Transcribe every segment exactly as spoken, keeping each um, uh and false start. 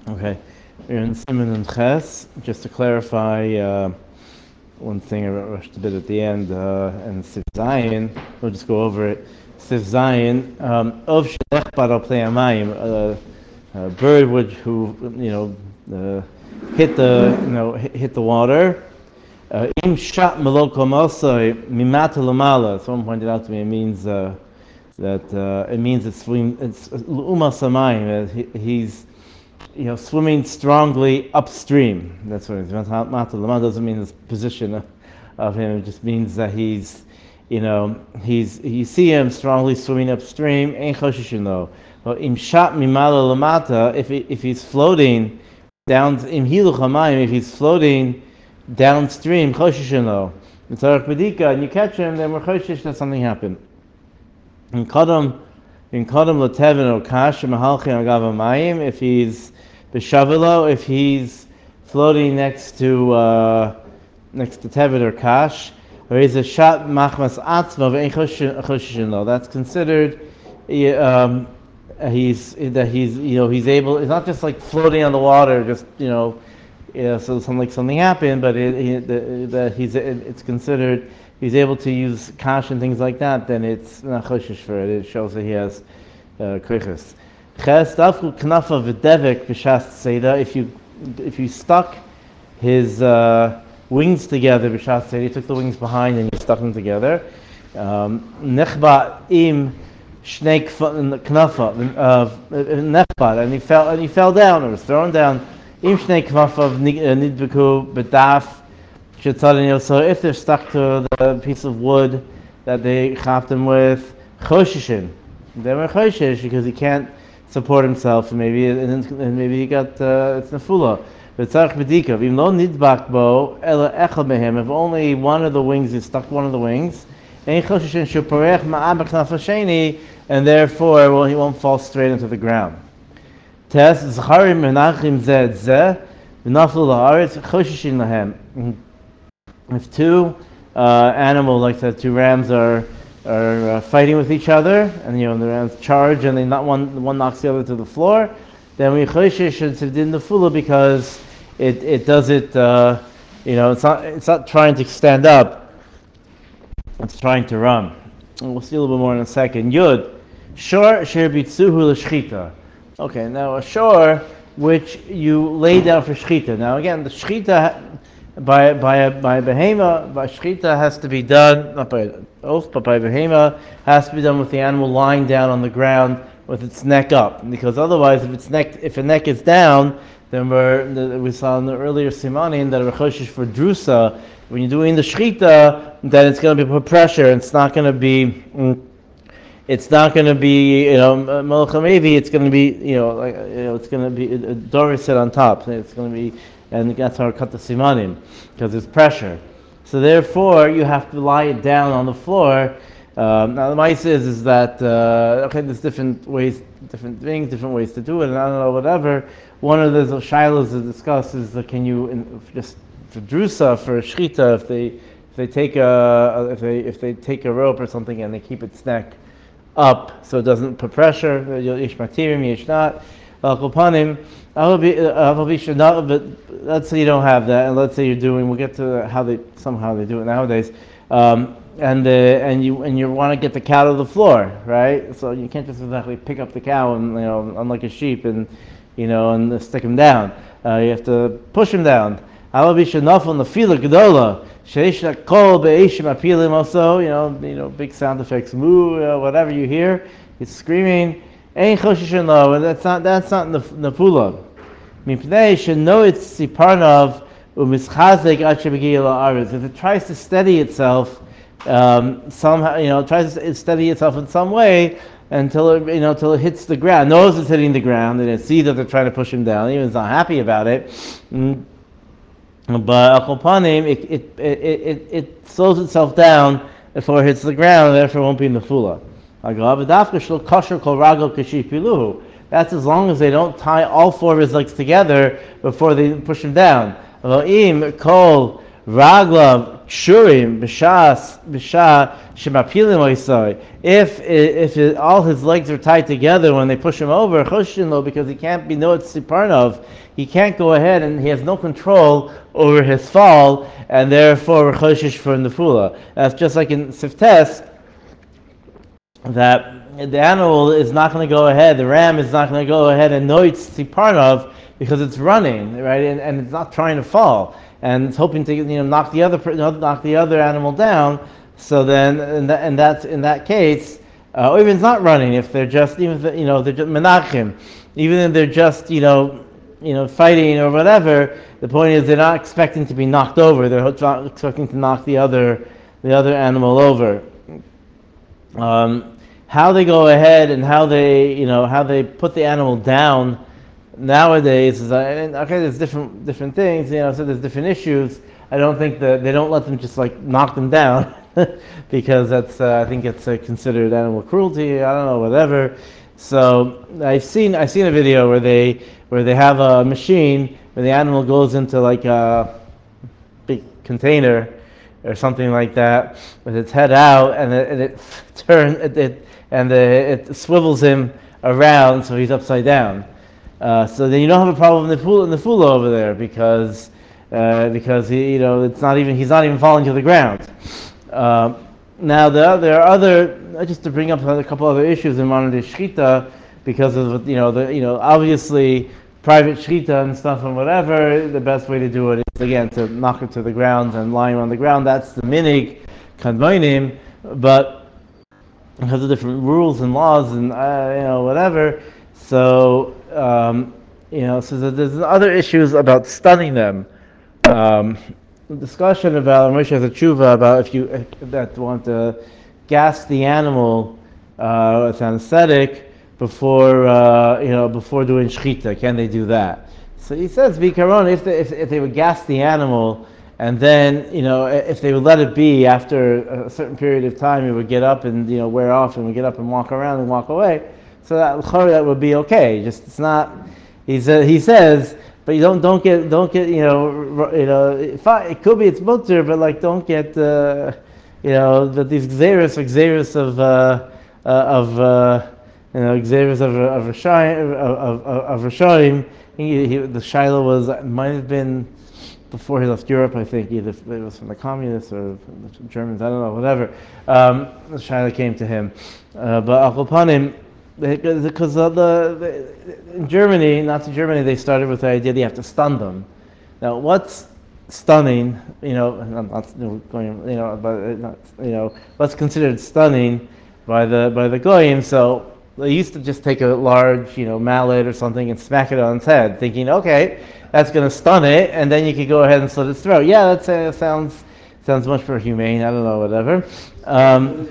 Okay, we're in Siman and Ches. Just to clarify uh, one thing, I rushed a bit at the end, uh, and Siv Zion, we'll just go over it. Siv Zion, um, of Shelech Bar Plei Hamayim, a bird would, who, you know, uh, hit the, you know, hit, hit the water. Im Shat Melok Masai Mimata Lamala. Someone pointed out to me it means uh, that uh, it means it's it's Uma Samayim. He's you know, swimming strongly upstream. That's what it is. Mata doesn't mean this position of him. It just means that he's, you know, he's, you see him strongly swimming upstream. Ein choshishin lo. Im shat mimala lamata, if if he's floating down, im hiluch hamayim, if he's floating downstream, choshishin lo. Mitzarach bedika, and you catch him, then we're choshish that something happened. In kadam, in kadam latevin or kash mahalchin agav hamayim, if he's B'shavilo, if he's floating next to uh, next to Tevet or Kash, or he's a shat machmas atzma v'ein choshishin lo. That's considered um, he's that he's you know he's able. It's not just like floating on the water, just you know, you know so something like something happened, but it, it, that he's it, it's considered he's able to use Kash and things like that. Then it's not choshish for it. It shows that he has uh, krichas. If you if you stuck his uh, wings together, you took the wings behind and you stuck them together. Nechba im shnei knafa nechba, and he fell and he fell down or was thrown down. Im shnei knafa nidbeku bedaf shetzadin. So if they're stuck to the piece of wood that they chapped him with, choshishin, they were choshish because he can't support himself, and maybe and, and maybe he got uh, it's nefula. But tzarich bedika, even though nidbak bo ela echad mehem, if only one of the wings is stuck, one of the wings, ein choshishin shuparech ma'ab knaf hasheni, and therefore well, he won't fall straight into the ground. Tes zacharim menachim zeh zeh v'naflu la'aretz choshishin lahem. If two uh, animals, like the two rams, are are uh, fighting with each other, and you know the rams charge, and they not one one knocks the other to the floor, then we choshish in the fula because it it does it. Uh, you know, it's not it's not trying to stand up; it's trying to run. And we'll see a little bit more in a second. Yud shor sher bitzuhu l'shchita. Okay, now a shor which you lay down for shchita. Now again, the shchita by by a by a behema, by shchita has to be done not by oath, but by behema has to be done with the animal lying down on the ground with its neck up. Because otherwise, if its neck if a neck is down, then we're, we saw in the earlier simanin that we're choshish for drusa. When you're doing the shchita, then it's going to be put pressure. It's not going to be. It's not going to be, you know, melech maybe it's going to be, you know, like you know, it's going to be a doris sit on top. It's going to be. And that's how I cut the simanim, because there's pressure. So therefore, you have to lie it down on the floor. Um, now the mice is is that uh, okay, there's different ways, different things, different ways to do it, and I don't know whatever. One of the shilas to discuss is uh, can you in, just for drusa for a shchita if they if they take a if they if they take a rope or something and they keep its neck up so it doesn't put pressure. Yish matirim, yish not. Al-Kopanim, but let's say you don't have that, and let's say you're doing. We'll get to how they somehow they do it nowadays, um, and uh, and you and you want to get the cow to the floor, right? So you can't just exactly pick up the cow and you know, unlike a sheep, and you know, and stick him down. Uh, you have to push him down. Alavishanaf on the fila gedola sheishna kol beishim apilim also. You know, you know, big sound effects, moo, uh, whatever you hear, it's screaming. Ain't choshishin lo, and that's not that's not nefula. Mipnei should know its siparnav umischazek ad shebegiyah la'aretz. If it tries to steady itself, um, somehow you know, it tries to steady itself in some way until it you know until it hits the ground, knows it's hitting the ground, and it sees that they're trying to push him down. Even if it's not happy about it, mm. But akopanim it it, it it it slows itself down before it hits the ground, and therefore it won't be nefula. That's as long as they don't tie all four of his legs together before they push him down. If kshurim b'shas b'sha shemapilim oisai. If if it, all his legs are tied together when they push him over, choshin lo, because he can't be no tziparnov, he can't go ahead and he has no control over his fall, and therefore choshish for nefula. That's just like in Siftes, that the animal is not going to go ahead, the ram is not going to go ahead and noitz tziparnov because it's running, right, and, and it's not trying to fall, and it's hoping to, you know, knock the other knock the other animal down. So then, and, that, and that's in that case, uh, or even it's not running. If they're just, even if, you know, they're just menachim, even if they're just, you know, you know, fighting or whatever. The point is, they're not expecting to be knocked over. They're not expecting to knock the other the other animal over. Um, how they go ahead and how they, you know, how they put the animal down nowadays is, and okay, there's different different things, you know, so there's different issues. I don't think that they don't let them just like knock them down because that's uh, I think it's uh, considered animal cruelty. I don't know, whatever. So I've seen I've seen a video where they where they have a machine where the animal goes into like a big container or something like that with its head out, and it, and it turns it, it and the, it swivels him around so he's upside down. Uh, so then you don't have a problem in the pool in the fula over there because uh, because he, you know, it's not even he's not even falling to the ground. Uh, now there there are other, just to bring up a couple other issues in modern day shchita, because of, you know, the, you know, obviously private shchita and stuff and whatever, the best way to do it is again to knock it to the ground and lie him on the ground. That's the minig kadmoinim, but because of different rules and laws and uh, you know, whatever. So um, you know, so there's other issues about stunning them. Um, discussion about Moshe has a tshuva about if you if that want to gas the animal uh, with anesthetic before uh, you know before doing shchita. Can they do that? So he says, bikaron, if they if, if they would gas the animal and then, you know, if they would let it be after a certain period of time, it would get up and, you know, wear off and would get up and walk around and walk away. So that that would be okay. Just it's not. He says he says. But you don't don't get don't get you know you know it could be it's mutter, but like don't get uh, you know that these xeris xeris of uh, uh, of uh, you know xeris of of Rishayim of of, of Rishayim. He, he, the Shiloh was might have been before he left Europe. I think either it was from the communists or from the Germans. I don't know, whatever. Um, the Shiloh came to him, uh, but Akopanim. Because uh, the, the in Germany, Nazi Germany, they started with the idea that you have to stun them. Now, what's stunning? You know, I'm not going. You know, but not, you know, what's considered stunning by the by the goyim? So they used to just take a large, you know, mallet or something and smack it on its head, thinking, okay, that's going to stun it, and then you could go ahead and slit its throat. Yeah, that uh, sounds sounds much more humane. I don't know, whatever. Um,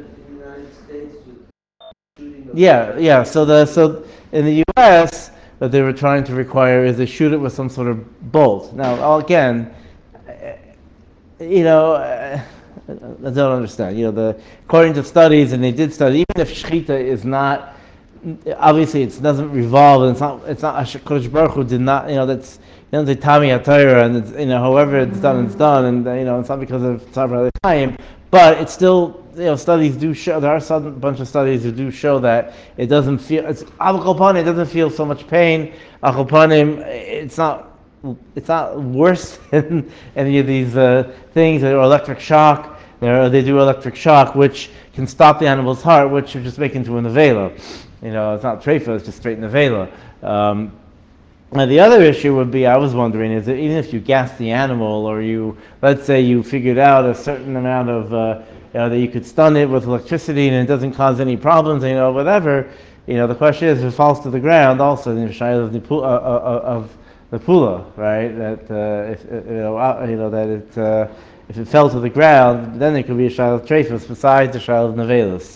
Yeah, yeah. So the so in the U S what they were trying to require is they shoot it with some sort of bolt. Now again, you know, I don't understand. You know, the according to studies, and they did study, even if shchita is not obviously it doesn't revolve, and it's not it's not Kodesh Baruch Hu did not, you know, that's, you know, the Tami HaTorah, and it's, you know, however it's done, it's done, and you know, it's not because of Tzavra Chaim, but it's still, you know, studies do show, there are some, a bunch of studies who do show that it doesn't feel, it's Achopanim, it doesn't feel so much pain. Achopanim, it's not, it's not worse than any of these uh, things, or electric shock. There, they do electric shock, which can stop the animal's heart, which you just make into a nevela. You know, it's not treifa, it's just straight nevela. Um, Now the other issue would be, I was wondering, is that even if you gas the animal, or you, let's say you figured out a certain amount of, uh, you know, that you could stun it with electricity and it doesn't cause any problems, you know, whatever, you know, the question is, if it falls to the ground, also the shayla of the pula, uh, of the pula, right? That uh, if you know, uh, you know that it, uh, if it fell to the ground, then it could be a shayla of treifus besides the shayla of nevelus.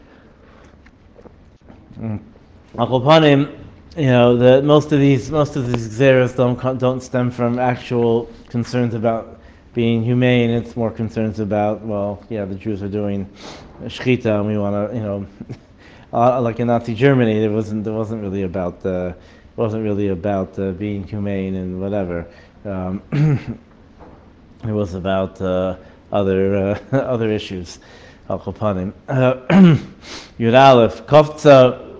Mm. You know, the, most of these most of these xeras don't don't stem from actual concerns about being humane. It's more concerns about, well, yeah, the Jews are doing shchita, and we want to, you know, uh, like in Nazi Germany, there wasn't there wasn't really about uh, wasn't really about uh, being humane and whatever. Um, It was about uh, other uh, other issues. Al Kopanim. Yud Aleph, Kofza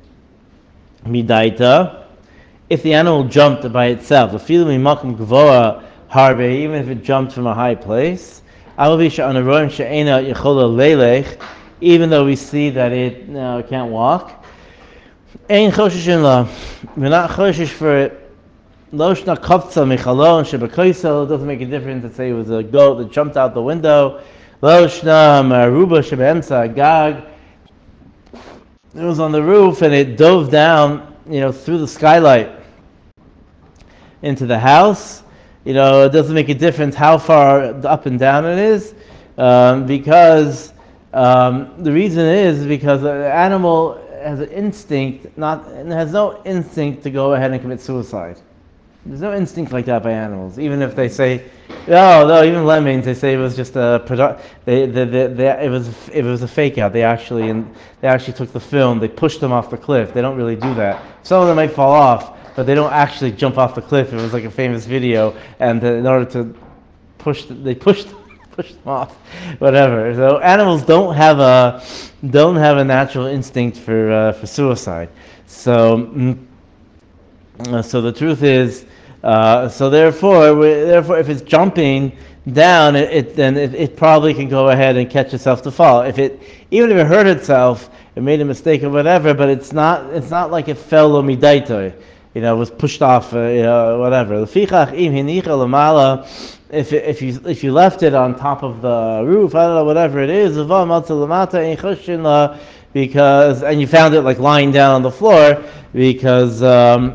Midaita. If the animal jumped by itself, the feeling makom gvoa harbe, even if it jumped from a high place, avavisha anaroim she'ena yechola leilech, even though we see that it uh, can't walk. Ein choshishin la, we're not choshish for it. Loshna kofza michalon shebekoisel, it doesn't make a difference. Let's say it was a goat that jumped out the window. Loshna maruba shebeemsa gag, it was on the roof and it dove down, you know, through the skylight into the house. You know, it doesn't make a difference how far up and down it is, um, because um, the reason is because the animal has an instinct, not has no instinct to go ahead and commit suicide. There's no instinct like that by animals. Even if they say, no, no, even lemmings, they say it was just a product. They, they, they, they, it was, it was a fake out. They actually, and they actually took the film. They pushed them off the cliff. They don't really do that. Some of them might fall off, but they don't actually jump off the cliff. It was like a famous video, and in order to push, they pushed, pushed them off, whatever. So animals don't have a, don't have a natural instinct for uh, for suicide. So, mm, so the truth is. Uh, so therefore, therefore, if it's jumping down, it, it then it, it probably can go ahead and catch itself to fall. If it, even if it hurt itself, it made a mistake or whatever, but it's not, it's not like it fell omidaito, you know, it was pushed off, uh, you know, whatever. If it, if you if you left it on top of the roof, I don't know, whatever it is, because and you found it like lying down on the floor because. Um,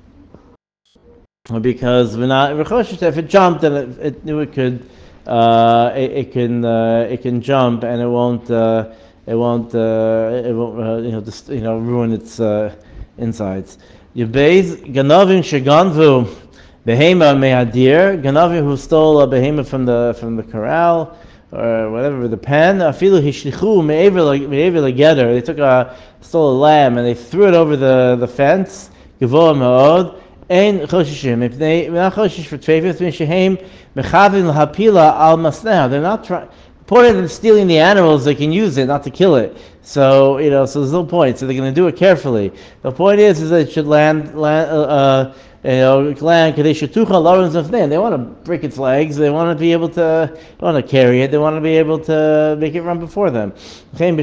Because we're not if it jumped, then it, it, it could uh, it, it can uh, it can jump and it won't uh, it won't uh, it won't uh, you know just you know ruin its uh, insides. Yebez ganavim sheganvu behema mehadir, ganavim who stole a behema from the from the corral or whatever, the pen. Afilu hishlichu me'ever legether, they took a stole a lamb and they threw it over the the fence. Gavoa me'od. Ein choshishim. If they we're not choshish for treifus, mishehem mechavim lahapila al masneh. They're not trying. The point of them stealing the animals, they can use it, not to kill it. So you know, so there's no point. So they're going to do it carefully. The point is, is that it should land, land, uh, you know, land. They should tucha lawrence of They want to break its legs. They want to be able to, they want to carry it. They want to be able to make it run before them. And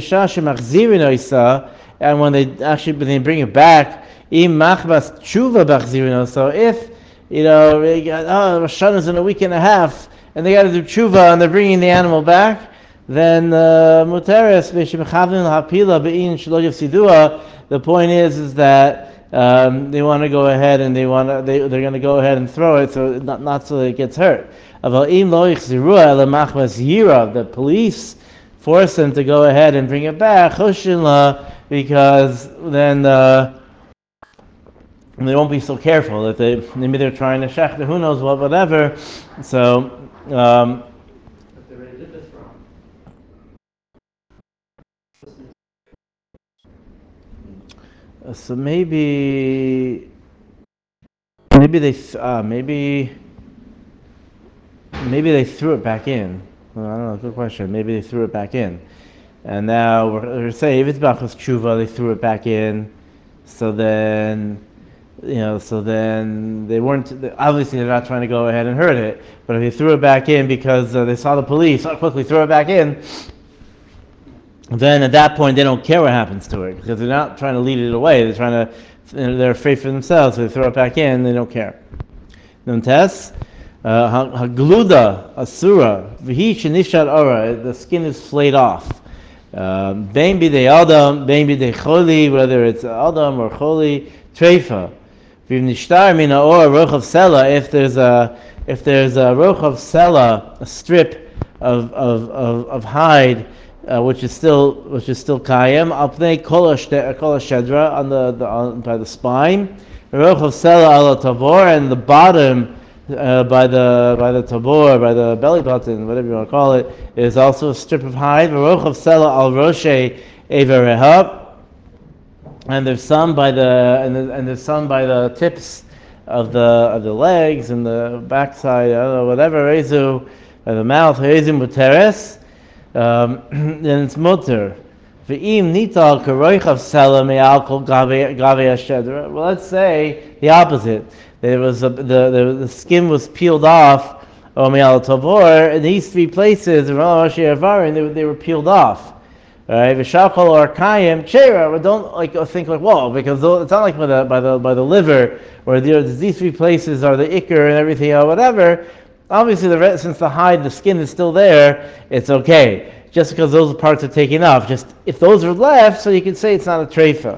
when they actually, when they bring it back. So if, you know, they got, oh, Rosh Hashanah's in a week and a half, and they got to do tshuva, and they're bringing the animal back, then muteres the point is, is that um, they want to go ahead and they want to, they, they're going to go ahead and throw it, so not, not so that it gets hurt. The police force them to go ahead and bring it back, because then. Uh, And they won't be so careful that they maybe they're trying to shechter, who knows what, whatever. So, um, but they already did this wrong. So maybe, maybe they uh, maybe maybe they threw it back in. Well, I don't know. Good question. Maybe they threw it back in, and now we're, we're saying if it's bachas tshuva, they threw it back in. So then. You know, so then they weren't, obviously they're not trying to go ahead and hurt it, but if they threw it back in because uh, they saw the police, so quickly throw it back in, then at that point they don't care what happens to it, because they're not trying to lead it away, they're trying to, you know, they're afraid for themselves, so they throw it back in, they don't care. Nuntes, hagluda, asura, v'hi shenishat ora, the skin is flayed off. Bein bidei adam, bein bidei choli, whether it's adam or choli, treifa. If there's a if there's a rochav sela, a strip of of, of, of hide, uh, which is still which is still kayem, apnei kol shedra on the, the on, by the spine, rochav sela ala tabor, and the bottom uh, by the by the tabor, by the belly button, whatever you want to call it, is also a strip of hide. Rochav sela al roshe everehab. And there's some by the and, the, and there's some by the tips of the of the legs and the backside, I don't know, whatever, rezu, or the mouth, rezu muteres, um, then it's mutter. V'im nital karoichav sela me'alkol gave ashedra. Well, let's say the opposite. There was a, the, the the skin was peeled off, or me'al tavor, in these three places, they were, they were peeled off. Right, v'shakol or kayim chera. But don't like think like whoa, because it's not like by the by the by the liver, where there's these three places are the ikr and everything or whatever. Obviously, the since the hide, the skin is still there, it's okay. Just because those parts are taken off, just if those are left, so you can say it's not a treifa.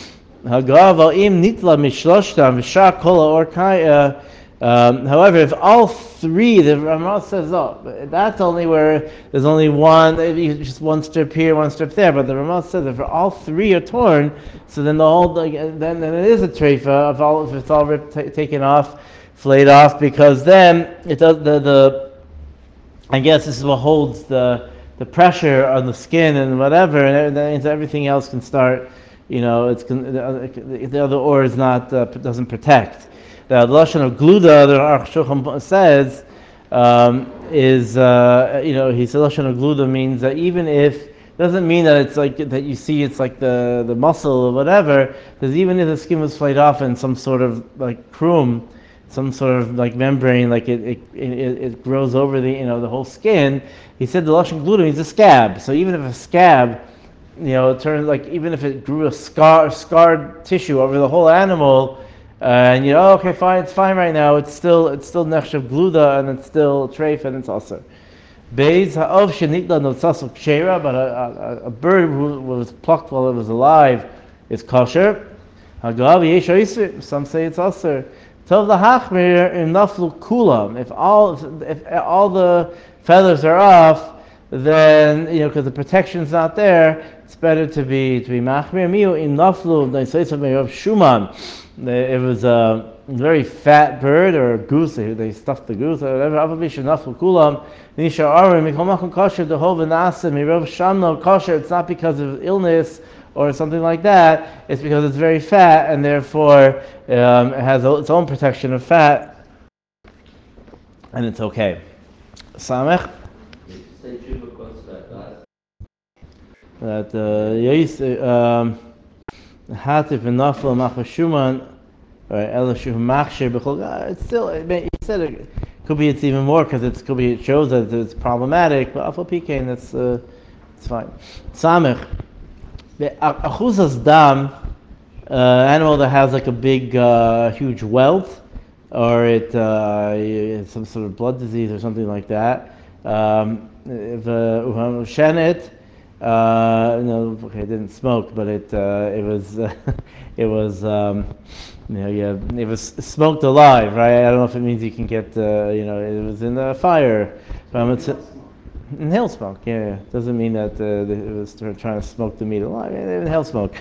Um, however, if all three, the Ramah says, oh, that's only where there's only one, just one strip here, one strip there. But the Ramah says if all three are torn, so then the whole, then, then it is a treifa if all if it's all ripped, t- taken off, flayed off, because then it does the the. I guess this is what holds the the pressure on the skin and whatever, and that means everything else can start. You know, it's the, the other ore is not uh, doesn't protect. The lashon of gluda, the Aruch Shulchan says, um, is uh, you know he said lashon of gluda means that even if doesn't mean that it's like that you see it's like the, the muscle or whatever, because even if the skin was flayed off in some sort of like krum, some sort of like membrane, like it it, it it grows over the you know the whole skin. He said the lashon gluda means a scab. So even if a scab, you know, it turns like even if it grew a scar scarred tissue over the whole animal. Uh, and you know, oh, okay, fine, it's fine right now. It's still, it's still nechshav gluda, and it's still treif, and it's also. Beis ha'ov shenitla notzasel kshera, but a, a, a bird who was plucked while it was alive is kosher. Hagav yesh oisir. Some say it's also. Tov lahachmir im naflu kulam. If all, if, if all the feathers are off, then you know, because the protection's not there, it's better to be to be machmir. Miu im naflu neisesav meirav shuman. It was a very fat bird or a goose. They, they stuffed the goose or whatever. It's not because of illness or something like that. It's because it's very fat and therefore um, it has its own protection of fat, and it's okay. Samech. That uh, um, Hatif and Nafla Machashuman, or Elishu Machshir Bechol. It's still, it may, he said it could be it's even more because it could be it shows that it's problematic. But Alpha P K, and that's uh, it's fine. Samech, the Achuzas Dam, uh, animal that has like a big, uh, huge welt, or it uh, some sort of blood disease or something like that. Um, if uh, Shenet. Uh, no, okay, it didn't smoke, but it uh, it was uh, it was um, you know yeah it was smoked alive, right? I don't know if it means you can get uh, you know it was in the fire. Um, it's inhale smoke, yeah, yeah. Doesn't mean that uh, it was trying to smoke the meat alive. Inhale smoke.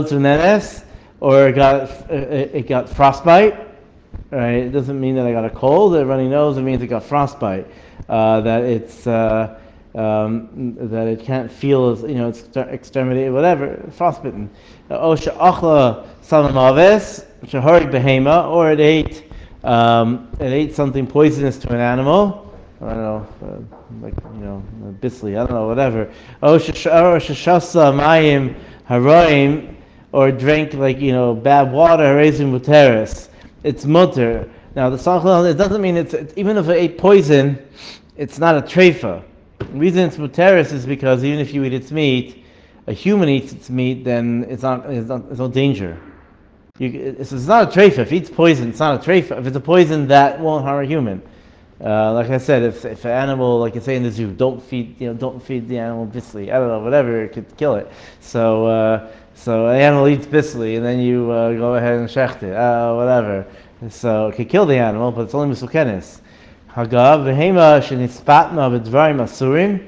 Or it got it got frostbite, right? It doesn't mean that I got a cold, a runny nose. It means it got frostbite. Uh, that it's uh, Um, that it can't feel, you know, its extremity, whatever, frostbitten. Oh, she'achla salamaves, she'harig behema, or it ate, um, it ate something poisonous to an animal. I don't know, uh, like you know, bisley, I don't know, whatever. Oh, sheshasa mayim haroim, or drank like you know bad water, harazim muteris. It's mutter. Now the Sanchel, it doesn't mean it's, it's even if it ate poison, it's not a treifa. The reason it's muteris is because even if you eat its meat, a human eats its meat, then it's not, it's not, it's no danger. You, it's, it's not a treifa. If it eats poison, it's not a treifa. If it's a poison, that won't harm a human. Uh, like I said, if if an animal, like you say in the zoo, don't feed, you know, don't feed the animal bisley. I don't know, whatever, it could kill it. So uh, so an animal eats bisley, and then you uh, go ahead and shecht it, uh, whatever. So it could kill the animal, but it's only misukenis. Hagav v'hema shenispatna v'dvarim asurim.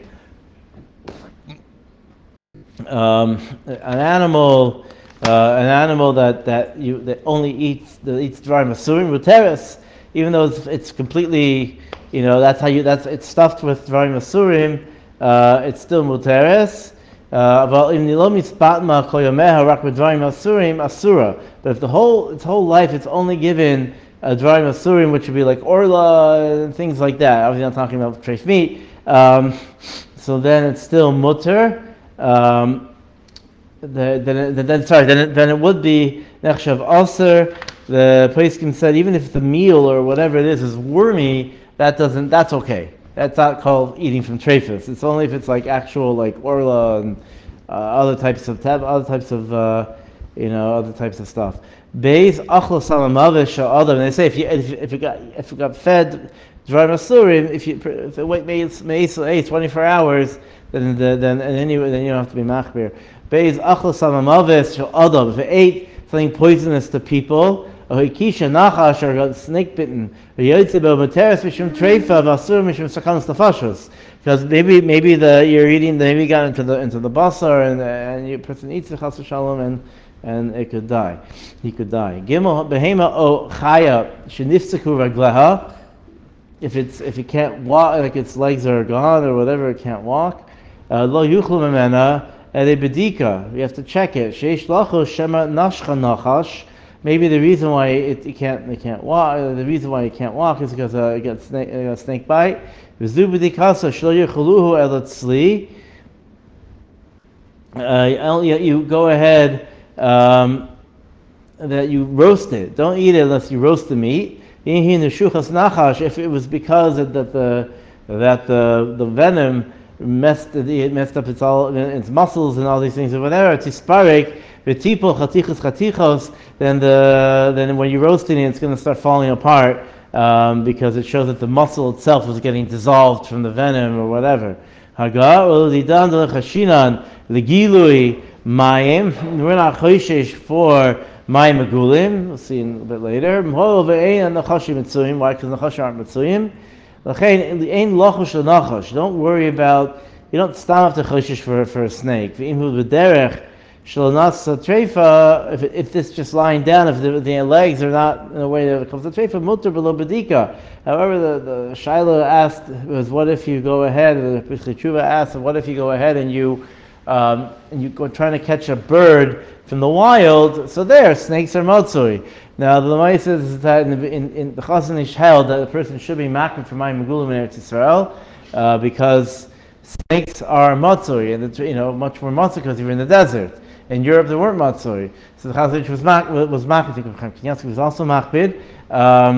Um, an animal, uh, an animal that, that you that only eats that eats dvarim asurim v'teres, even though it's, it's completely, you know, that's how you that's it's stuffed with dvarim asurim. Uh, it's still muteres. Uh, but if the whole its whole life it's only given uh, dvarim asurim, which would be like orla and things like that. Obviously, not talking about treif meat. Um, so then it's still mutter. Um, the, then, it, then sorry, then it, then it would be nechshav aser. The poskim said even if the meal or whatever it is is wormy, that doesn't. That's okay. That's not called eating from treifus. It's only if it's like actual like orla and uh, other types of tab, other types of uh, you know other types of stuff. Beis achlos salamavish or other. And they say if you if, if you got if you got fed dry masurim, if you if it wait maybe eight twenty-four hours, then the, then and then you then you don't have to be machbir. Beis achlos salamavish or other. If it ate something poisonous to people. Or Kisha Nachash or got snake bitten. Because maybe maybe the you're eating maybe you got into the into the basar and and your person eats the chas shalom and and it could die. He could die. Gimel behema o chaya shenifsaku ragleha. If it's if it can't walk, like its legs are gone or whatever, it can't walk. Lo yuchlu memena ede bedika. You have to check it. Sheish lacho shema nashcha nachash. Maybe the reason why it, it can't it can't walk the reason why it can't walk is because uh, it got snake uh, snake bite. Uh, you go ahead um, that you roast it. Don't eat it unless you roast the meat. If it was because that the that the the venom messed it messed up its all its muscles and all these things or whatever, tisparek. V'tipol chatichos chatichos, then the then when you're roasting it, it's going to start falling apart um, because it shows that the muscle itself is getting dissolved from the venom or whatever. Haga u'lidan delechashinan legilui mayim. We're not choishesh for mayim megulim. We'll see in a bit later. Mhol ve'ein nachashi mitzuyim. Why? Because nachashi aren't mitzuyim. L'chein ein lochush l'nachash. Don't worry about. You don't stop to choishesh for for a snake. V'imhu b'derech. Shalonas treifa, if if this just lying down, if the, the legs are not in a way that it comes to treifa, mutter below bedika. However, the, the Shiloh asked was, what if you go ahead? The Tshuva asked, what if you go ahead and you um, and you go trying to catch a bird from the wild? So there, snakes are motzui. Now the Lamai says that in the, in, in the Chazon Ish held that the person should be makrim for Mayim Megulim in Eretz Yisrael uh, because snakes are motzui, and it's, you know much more motzui because you're in the desert. In Europe, there weren't matzori, so the Chazon Ish was mak was makbid. Kanievsky was also makbid. Um,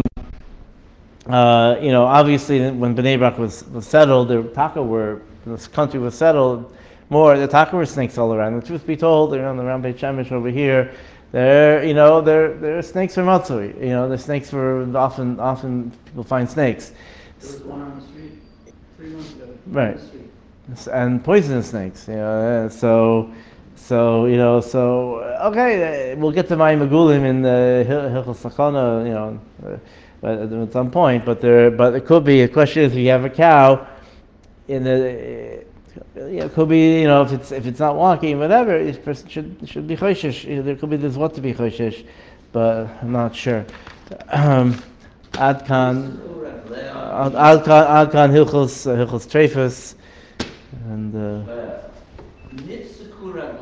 uh, you know, obviously, when Bnei Brak was, was settled, the Taka were this country was settled more. The Taka were snakes all around. The truth be told, they're on the around Beit Shemesh over here. There, you know, there there are snakes for matzori. You know, the snakes were often often people find snakes. There was one on the street three months ago. Right, and poisonous snakes. You know, so. So you know, so okay, we'll get to Mayim Megulim in the Hilchos Sakana, you know, uh, at some point. But there, but it could be a question is if you have a cow, in the, uh, it could be you know if it's if it's not walking, whatever, this person should should be choishish. There could be there's what to be choishish, but I'm not sure. Um, Adkan, Adkan, Adkan Hilchos Hilchos Treifus, and. Uh,